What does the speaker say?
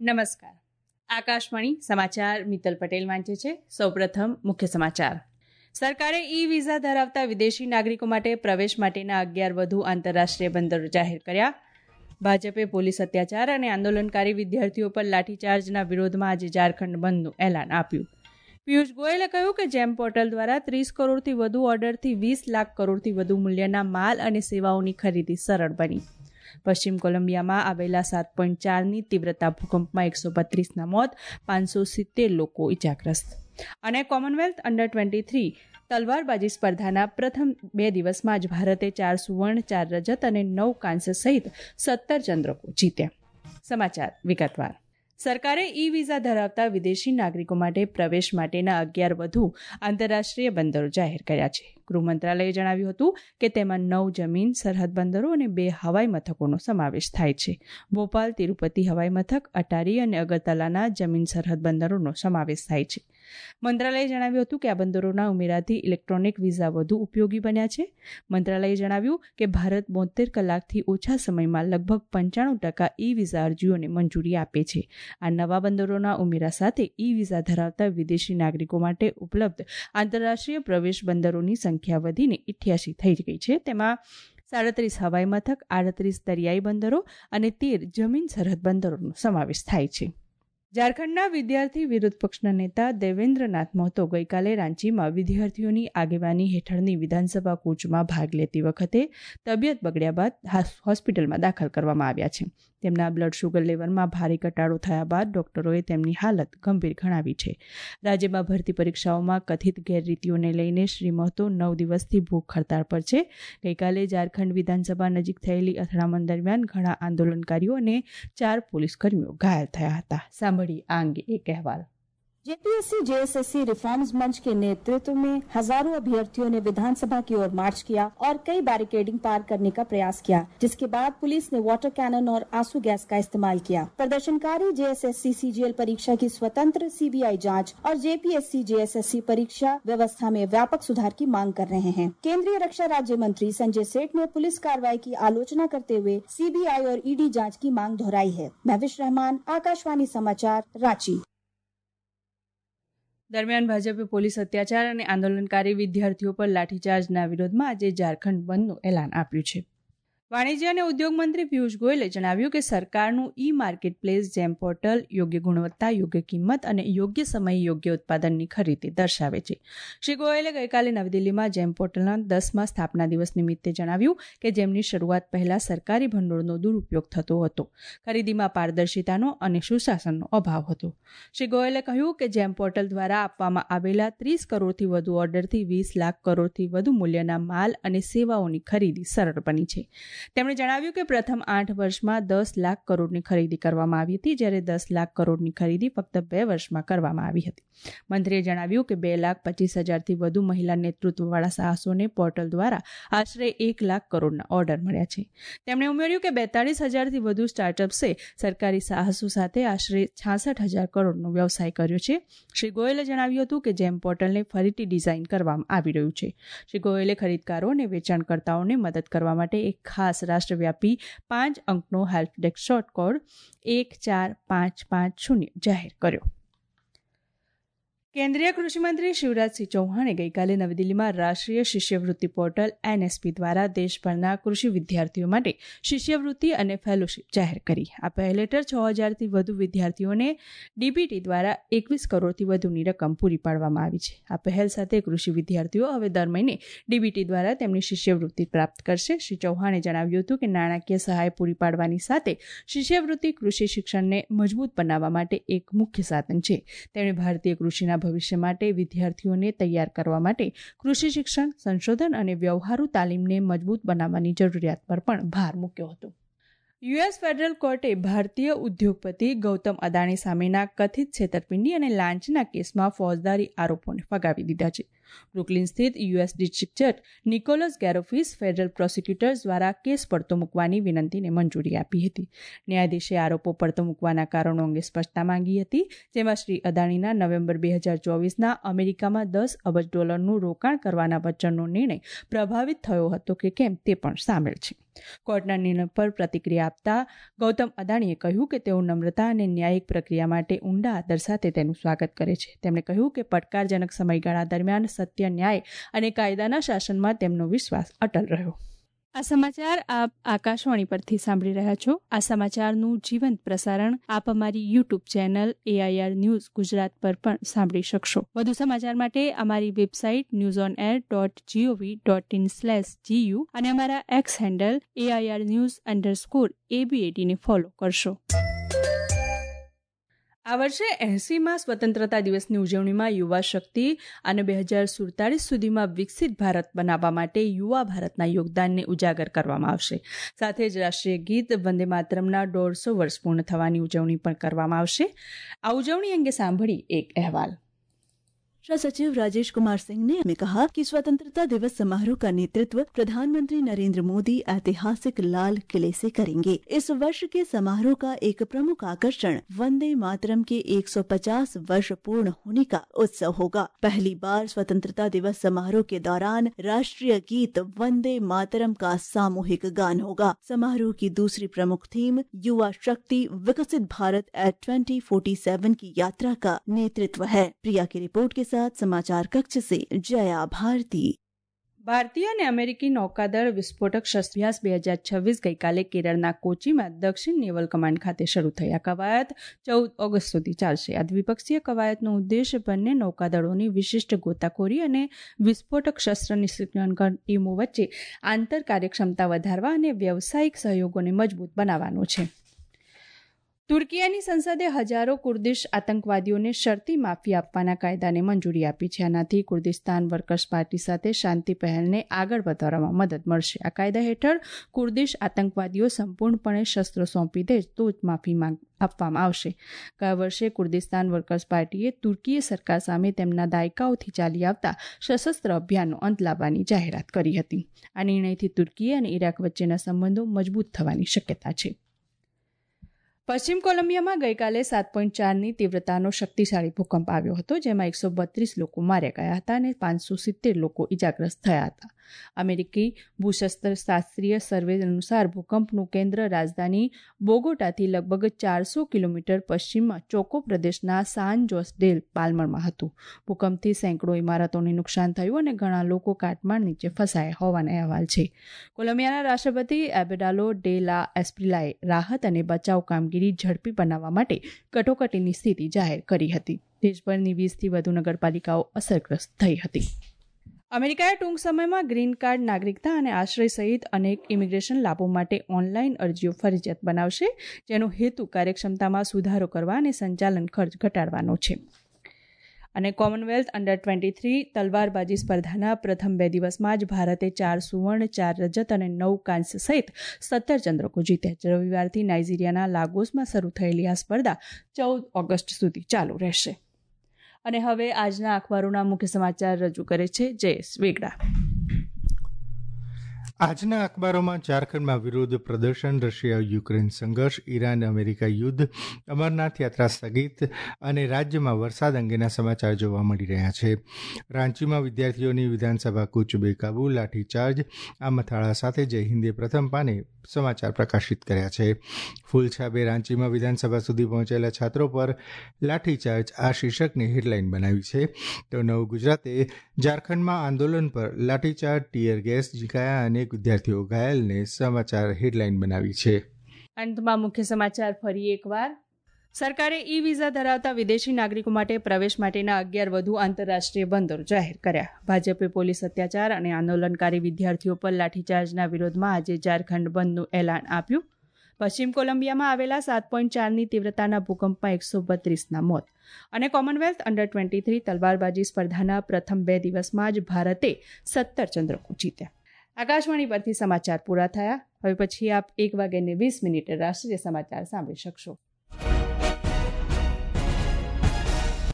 નમસ્કાર. આકાશવાણી સમાચાર મિત્તલ પટેલ વાંચે છે. સૌપ્રથમ મુખ્ય સમાચાર. સરકારે ઈ વિઝા ધરાવતા વિદેશી નાગરિકો માટે પ્રવેશ માટેના 11 વધુ આંતરરાષ્ટ્રીય બંદરો જાહેર કર્યા. ભાજપે પોલીસ અત્યાચાર અને આંદોલનકારી વિદ્યાર્થીઓ પર લાઠીચાર્જના વિરોધમાં આજે ઝારખંડ બંધનું એલાન આપ્યું. પિયુષ ગોયલે કહ્યું કે જેમ પોર્ટલ દ્વારા 30 કરોડથી વધુ ઓર્ડરથી 20 લાખ કરોડથી વધુ મૂલ્યના માલ અને સેવાઓની ખરીદી સરળ બની. પશ્ચિમ કોલંબિયામાં આવેલા 7.4ની તીવ્રતા ભૂકંપમાં 132ના મોત, 570 લોકો ઇજાગ્રસ્ત. અને કોમનવેલ્થ અંડર 23 તલવારબાજી સ્પર્ધાના પ્રથમ 2 દિવસમાં જ ભારતે 4 સુવર્ણ, 4 રજત અને 9 કાંસ્ય સહિત 17 ચંદ્રકો જીત્યા. સમાચાર વિગતવાર. સરકારે ઈ વિઝા ધરાવતા વિદેશી નાગરિકો માટે પ્રવેશ માટેના 11 વધુ આંતરરાષ્ટ્રીય બંદરો જાહેર કર્યા છે. ગૃહ મંત્રાલયે જણાવ્યું હતું કે તેમાં 9 જમીન સરહદ બંદરો અને 2 હવાઈ મથકોનો સમાવેશ થાય છે. ભોપાલ, તિરુપતિ હવાઈ મથક, અટારી અને અગરતલાના જમીન સરહદ બંદરોનો સમાવેશ થાય છે. મંત્રાલયે જણાવ્યું હતું કે આ બંદરોના ઉમેરાથી ઇલેક્ટ્રોનિક વિઝા વધુ ઉપયોગી બન્યા છે. મંત્રાલયે જણાવ્યું કે ભારત 72 કલાકથી ઓછા સમયમાં લગભગ 95% ઈ વિઝા અરજીઓને મંજૂરી આપે છે. આ નવા બંદરોના ઉમેરા સાથે ઈ વિઝા ધરાવતા વિદેશી નાગરિકો માટે ઉપલબ્ધ આંતરરાષ્ટ્રીય પ્રવેશ બંદરોની સંખ્યા વધીને 88 થઈ ગઈ છે. તેમાં 37 હવાઈ મથક, 38 દરિયાઈ બંદરો અને 13 જમીન સરહદ બંદરોનો સમાવેશ થાય છે. ઝારખંડના વિદ્યાર્થી વિરોધ પક્ષના નેતા દેવેન્દ્રનાથ મહતો ગઈકાલે રાંચીમાં વિદ્યાર્થીઓની આગેવાની હેઠળની વિધાનસભા કૂચમાં ભાગ લેતી વખતે તબિયત બગડ્યા બાદ હોસ્પિટલમાં દાખલ કરવામાં આવ્યા છે. તેમના બ્લડ શુગર લેવલમાં ભારે ઘટાડો થયા બાદ ડોક્ટરોએ તેમની હાલત ગંભીર ગણાવી છે. રાજ્યમાં ભરતી પરીક્ષાઓમાં કથિત ગેરરીતિઓને લઈને શ્રી મહતો 9 દિવસથી ભૂખ હડતાળ પર છે. ગઈકાલે ઝારખંડ વિધાનસભા નજીક થયેલી અથડામણ દરમિયાન ઘણા આંદોલનકારીઓ અને 4 પોલીસકર્મીઓ ઘાયલ થયા હતા. સાંભળી આ અંગે એક અહેવાલ. जेपीएससी जेएसएससी रिफॉर्म्स मंच के नेतृत्व में हजारों अभ्यर्थियों ने विधानसभा की ओर मार्च किया और कई बैरिकेडिंग पार करने का प्रयास किया, जिसके बाद पुलिस ने वाटर कैनन और आंसू गैस का इस्तेमाल किया. प्रदर्शनकारी जेएसएससी सीजीएल परीक्षा की स्वतंत्र सीबीआई जांच और जेपीएससी जेएसएससी परीक्षा व्यवस्था में व्यापक सुधार की मांग कर रहे हैं. केंद्रीय रक्षा राज्य मंत्री संजय सेठ ने पुलिस कार्रवाई की आलोचना करते हुए सीबीआई और ईडी जाँच की मांग दोहराई है. महविश रहमान, आकाशवाणी समाचार, रांची. દરમિયાન ભાજપે પોલીસ અત્યાચાર અને આંદોલનકારી વિદ્યાર્થીઓ પર લાઠીચાર્જના વિરોધમાં આજે ઝારખંડ બંધનું એલાન આપ્યું છે. વાણિજ્ય અને ઉદ્યોગ મંત્રી પિયુષ ગોયલે જણાવ્યું કે સરકારનું e marketplace GeM portal યોગ્ય ગુણવત્તા, યોગ્ય કિંમત અને યોગ્ય સમયે યોગ્ય ઉત્પાદનની ખરીદી દર્શાવે છે. શ્રી ગોયલે ગઈકાલે નવી દિલ્હીમાં જેમ પોર્ટલના 10મા સ્થાપના દિવસ નિમિત્તે જણાવ્યું કે જેમની શરૂઆત પહેલા સરકારી ભંડોળનો દુરુપયોગ થતો હતો, ખરીદીમાં પારદર્શિતાનો અને સુશાસનનો અભાવ હતો. શ્રી ગોયલે કહ્યું કે જેમ પોર્ટલ દ્વારા આપવામાં આવેલા 30 કરોડથી વધુ ઓર્ડરથી 20 લાખ કરોડથી વધુ મૂલ્યના માલ અને સેવાઓની ખરીદી સરળ બની છે. તેમણે જણાવ્યું કે પ્રથમ 8 વર્ષમાં 10 લાખ કરોડની ખરીદી કરવામાં આવી હતી, જ્યારે 10 લાખ કરોડની ખરીદી ફક્ત 2 વર્ષમાં કરવામાં આવી હતી. મંત્રીએ જણાવ્યું કે 2,25,000થી વધુ મહિલા નેતૃત્વવાળા સાહસોને પોર્ટલ દ્વારા આશરે 1 લાખ કરોડના ઓર્ડર મળ્યા છે. તેમણે ઉમેર્યું કે 42,000થી વધુ સ્ટાર્ટઅપ્સે સરકારી સાહસો સાથે આશરે 66,000 કરોડનો વ્યવસાય કર્યો છે. શ્રી ગોયલે જણાવ્યું હતું કે જેમ પોર્ટલને ફરીથી ડિઝાઇન કરવામાં આવી રહ્યું છે. શ્રી ગોયલે ખરીદકારો અને વેચાણકર્તાઓને મદદ કરવા માટે એક ખાસ રાષ્ટ્રવ્યાપી 5 અંકનો હેલ્પ ડેસ્ક શોર્ટ કોડ 14550 જાહેર કર્યો. કેન્દ્રીય કૃષિમંત્રી શિવરાજસિંહ ચૌહાણે ગઈકાલે નવી દિલ્હીમાં રાષ્ટ્રીય શિષ્યવૃત્તિ પોર્ટલ એનએસપી દ્વારા દેશભરના કૃષિ વિદ્યાર્થીઓ માટે શિષ્યવૃત્તિ અને ફેલોશિપ જાહેર કરી. આ પહેલ હેઠળ 6,000થી વધુ વિદ્યાર્થીઓને ડીબીટી દ્વારા 21 કરોડથી વધુની રકમ પૂરી પાડવામાં આવી છે. આ પહેલ સાથે કૃષિ વિદ્યાર્થીઓ હવે દર મહિને ડીબીટી દ્વારા તેમની શિષ્યવૃત્તિ પ્રાપ્ત કરશે. શ્રી ચૌહાણે જણાવ્યું હતું કે નાણાકીય સહાય પૂરી પાડવાની સાથે શિષ્યવૃત્તિ કૃષિ શિક્ષણને મજબૂત બનાવવા માટે એક મુખ્ય સાધન છે. તેમણે ભારતીય કૃષિના ભવિષ્ય માટે વિદ્યાર્થીઓને તૈયાર કરવા માટે કૃષિ શિક્ષણ, સંશોધન અને વ્યવહારુ તાલીમને મજબૂત બનાવવાની જરૂરિયાત પર પણ ભાર મૂક્યો હતો. યુએસ ફેડરલ કોર્ટે ભારતીય ઉદ્યોગપતિ ગૌતમ અદાણી સામેના કથિત છેતરપિંડી અને લાંચના કેસમાં ફોજદારી આરોપોને ફગાવી દીધા છે. બ્રુકલિન સ્થિત યુએસ ડિસ્ટ્રિક્ટ જજ નિકોલસ ગેરોફિસ ફેડરલ પ્રોસિક્યુટર્સ દ્વારા કેસ પડતો મૂકવાની વિનંતીને મંજૂરી આપી હતી. ન્યાયાધીશે આરોપો પડતો મૂકવાના કારણો અંગે સ્પષ્ટતા માંગી હતી, જેમાં શ્રી અદાણીના નવેમ્બર 2024ના અમેરિકામાં $10 અબજ રોકાણ કરવાના વચનનો નિર્ણય પ્રભાવિત થયો હતો કે કેમ તે પણ સામેલ છે. કોર્ટના નિર્ણય પર પ્રતિક્રિયા આપતા ગૌતમ અદાણીએ કહ્યું કે તેઓ નમ્રતા અને ન્યાયિક પ્રક્રિયા માટે ઊંડા આદર સાથે તેનું સ્વાગત કરે છે. તેમણે કહ્યું કે પડકારજનક સમયગાળા દરમિયાન સત્ય, ન્યાય અને કાયદાના શાસનમાં તેમનો વિશ્વાસ અટલ રહ્યો. આ સમાચાર આપ આકાશવાણી પરથી સાંભળી રહ્યા છો. આ સમાચારનું જીવંત પ્રસારણ આપ અમારી YouTube channel AIR news Gujarat પર પણ સાંભળી શકશો. વધુ સમાચાર માટે અમારી વેબસાઇટ newsonair.gov.in/gu અને અમારા એક્સ હેન્ડલ AIR_news_ABAD ને ફોલો કરશો. આ વર્ષે 80મા સ્વતંત્રતા દિવસની ઉજવણીમાં યુવા શક્તિ અને 2047 સુધીમાં વિકસિત ભારત બનાવવા માટે યુવા ભારતના યોગદાનને ઉજાગર કરવામાં આવશે. સાથે જ રાષ્ટ્રીય ગીત વંદે માતરમના 150 વર્ષ પૂર્ણ થવાની ઉજવણી પણ કરવામાં આવશે. આ ઉજવણી અંગે સાંભળી એક અહેવાલ. रक्षा सचिव राजेश कुमार सिंह ने कहा कि स्वतंत्रता दिवस समारोह का नेतृत्व प्रधानमंत्री नरेंद्र मोदी ऐतिहासिक लाल किले से करेंगे. इस वर्ष के समारोह का एक प्रमुख आकर्षण वंदे मातरम के 150 वर्ष पूर्ण होने का उत्सव होगा. पहली बार स्वतंत्रता दिवस समारोह के दौरान राष्ट्रीय गीत वंदे मातरम का सामूहिक गान होगा. समारोह की दूसरी प्रमुख थीम युवा शक्ति विकसित भारत एट 2047 की यात्रा का नेतृत्व है. प्रिया की रिपोर्ट के साथ समाचार कक्ष से जया भारती. ભારતીય અને અમેરિકી નૌકાદળ વિસ્ફોટક શસ્ત્રાભ્યાસ 2026 ગઈકાલે કેરળના કોચીમાં દક્ષિણ નેવલ કમાન્ડ ખાતે શરૂ થઈ. આ કવાયત 14 ઓગસ્ટ સુધી ચાલશે. આ દ્વિપક્ષીય કવાયતનો ઉદ્દેશ બંને નૌકાદળોની વિશિષ્ટ ગોતાખોરી અને વિસ્ફોટક શસ્ત્ર નિષ્ણાત ટીમો વચ્ચે આંતર કાર્યક્ષમતા વધારવા અને વ્યવસાયિક સહયોગોને મજબૂત બનાવવાનો છે. તુર્કીયાની સંસદે હજારો કુર્દિશ આતંકવાદીઓને શરતી માફી આપવાના કાયદાને મંજૂરી આપી છે. આનાથી કુર્દિસ્તાન વર્કર્સ પાર્ટી સાથે શાંતિ પહેલને આગળ વધારવામાં મદદ મળશે. આ કાયદા હેઠળ કુર્દિશ આતંકવાદીઓ સંપૂર્ણપણે શસ્ત્રો સોંપી દે તો જ માફી આપવામાં આવશે. ગયા વર્ષે કુર્દિસ્તાન વર્કર્સ પાર્ટીએ તુર્કીય સરકાર સામે તેમના દાયકાઓથી ચાલી આવતા સશસ્ત્ર અભિયાનનો અંત લાવવાની જાહેરાત કરી હતી. આ નિર્ણયથી તુર્કી અને ઇરાક વચ્ચેના સંબંધો મજબૂત થવાની શક્યતા છે. પશ્ચિમ કોલંબિયામાં ગઈકાલે 7.4ની તીવ્રતાનો શક્તિશાળી ભૂકંપ આવ્યો હતો, જેમાં 132 લોકો માર્યા ગયા હતા અને 570 લોકો ઇજાગ્રસ્ત થયા હતા. અમેરિકી ભૂસ્તરશાસ્ત્રીય સર્વે અનુસાર ભૂકંપનું કેન્દ્ર રાજધાની બોગોટાથી લગભગ 400 કિલોમીટર પશ્ચિમમાં ચોકો પ્રદેશના સાન જોસ ડેલ પાલ્મરમાં હતું. ભૂકંપથી સેંકડો ઇમારતોને નુકસાન થયું અને ઘણા લોકો કાટમાળ નીચે ફસાયા હોવાના અહેવાલ છે. કોલંબિયાના રાષ્ટ્રપતિ એબેડાલો ડે લા એસ્પ્રિલાએ રાહત અને બચાવ કામગીરી ઝડપી બનાવવા માટે કટોકટીની સ્થિતિ જાહેર કરી હતી. દેશભરની 20થી વધુ નગરપાલિકાઓ અસરગ્રસ્ત થઈ હતી. અમેરિકાએ ટૂંક સમયમાં ગ્રીન કાર્ડ, નાગરિકતા અને આશ્રય સહિત અનેક ઇમિગ્રેશન લાભો માટે ઓનલાઈન અરજીઓ ફરજિયાત બનાવશે, જેનો હેતુ કાર્યક્ષમતામાં સુધારો કરવા અને સંચાલન ખર્ચ ઘટાડવાનો છે. અને કોમનવેલ્થ અંડર-23 તલવારબાજી સ્પર્ધાના પ્રથમ 2 દિવસમાં જ ભારતે 4 સુવર્ણ, 4 રજત અને 9 કાંસ્ય સહિત 17 ચંદ્રકો જીત્યા. રવિવારથી નાઇજીરિયાના લાગોસમાં શરૂ થયેલી આ સ્પર્ધા 14 ઓગસ્ટ સુધી ચાલુ રહેશે. અને હવે આજના અખબારોના મુખ્ય સમાચાર રજૂ કરે છે જયેશ વેગડા. આજના અખબારોમાં ઝારખંડમાં વિરોધ પ્રદર્શન, રશિયા યુક્રેન સંઘર્ષ, ઈરાન અમેરિકા યુદ્ધ, અમરનાથ યાત્રા સ્થગિત અને રાજ્યમાં વરસાદ અંગેના સમાચાર જોવા મળી રહ્યા છે. રાંચીમાં વિદ્યાર્થીઓની વિધાનસભા કૂચ બેકાબૂ, લાઠીચાર્જ, આ મથાળા સાથે જય હિન્દે પ્રથમ પાને સમાચાર પ્રકાશિત કર્યા છે. ફૂલછાબે રાંચીમાં વિધાનસભા સુધી પહોંચેલા છાત્રો પર લાઠીચાર્જ આ શીર્ષકની હેડલાઇન બનાવી છે. તો નવ ગુજરાતે ઝારખંડમાં આંદોલન પર લાઠીચાર્જ, ટીયર ગેસ ઝીંકાયા અને વિદ્યાર્થીઓ ઘાયલને સમાચાર હેડલાઇન બનાવી છે. અંતમાં મુખ્ય સમાચાર ફરી એકવાર. સરકારે ઈ વિઝા ધરાવતા વિદેશી નાગરિકો માટે પ્રવેશ માટેના 11 વધુ આંતરરાષ્ટ્રીય બંદરો જાહેર કર્યા. ભાજપે પોલીસ અત્યાચાર અને આંદોલનકારી વિદ્યાર્થીઓ પર લાઠીચાર્જના વિરોધમાં આજે ઝારખંડ બંધનું એલાન આપ્યું. પશ્ચિમ કોલંબિયામાં આવેલા 7.4ની તીવ્રતાના ભૂકંપમાં 132ના મોત. અને કોમનવેલ્થ અંડર-23 તલવારબાજી સ્પર્ધાના પ્રથમ 2 દિવસમાં જ ભારતે 17 ચંદ્રકો જીત્યા. આકાશવાણી પરથી સમાચાર પૂરા થયા. હવે પછી આપ 1:20 રાષ્ટ્રીય સમાચાર સાંભળી શકશો.